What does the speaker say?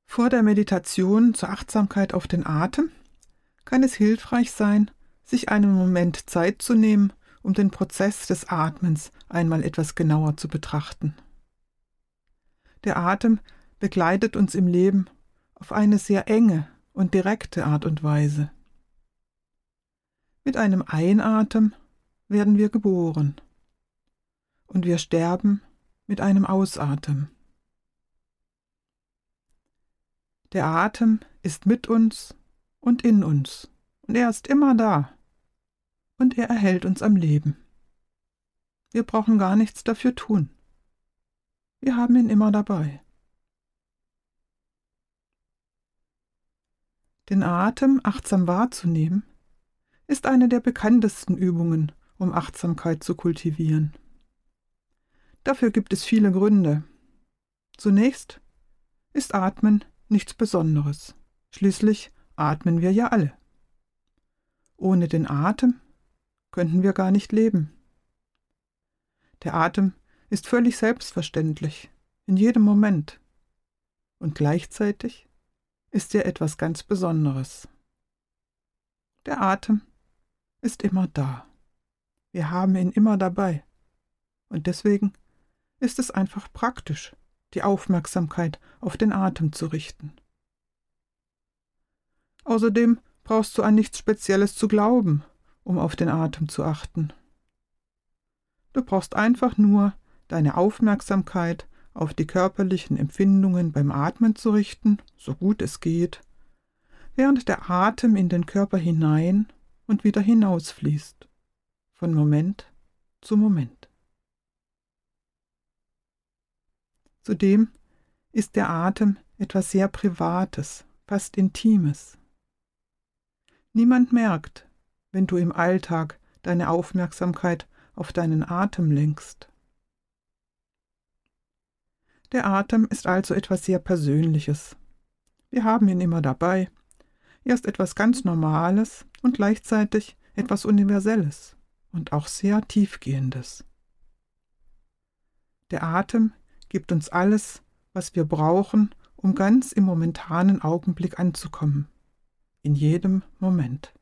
Vor der Meditation zur Achtsamkeit auf den Atem kann es hilfreich sein, sich einen Moment Zeit zu nehmen, um den Prozess des Atmens einmal etwas genauer zu betrachten. Der Atem begleitet uns im Leben auf eine sehr enge und direkte Art und Weise. Mit einem Einatmen werden wir geboren und wir sterben mit einem Ausatmen. Der Atem ist mit uns und in uns und er ist immer da und er erhält uns am Leben. Wir brauchen gar nichts dafür tun. Wir haben ihn immer dabei. Den Atem achtsam wahrzunehmen, ist eine der bekanntesten Übungen, um Achtsamkeit zu kultivieren. Dafür gibt es viele Gründe. Zunächst ist Atmen nichts Besonderes. Schließlich atmen wir ja alle. Ohne den Atem könnten wir gar nicht leben. Der Atem ist völlig selbstverständlich, in jedem Moment. Und gleichzeitig ist er etwas ganz Besonderes. Der Atem ist immer da. Wir haben ihn immer dabei. Und deswegen ist es einfach praktisch, die Aufmerksamkeit auf den Atem zu richten. Außerdem brauchst du an nichts Spezielles zu glauben, um auf den Atem zu achten. Du brauchst einfach nur deine Aufmerksamkeit auf die körperlichen Empfindungen beim Atmen zu richten, so gut es geht, während der Atem in den Körper hinein und wieder hinausfließt, von Moment zu Moment. Zudem ist der Atem etwas sehr Privates, fast Intimes. Niemand merkt, wenn du im Alltag deine Aufmerksamkeit auf deinen Atem lenkst. Der Atem ist also etwas sehr Persönliches. Wir haben ihn immer dabei. Er ist etwas ganz Normales und gleichzeitig etwas Universelles und auch sehr Tiefgehendes. Der Atem gibt uns alles, was wir brauchen, um ganz im momentanen Augenblick anzukommen. In jedem Moment.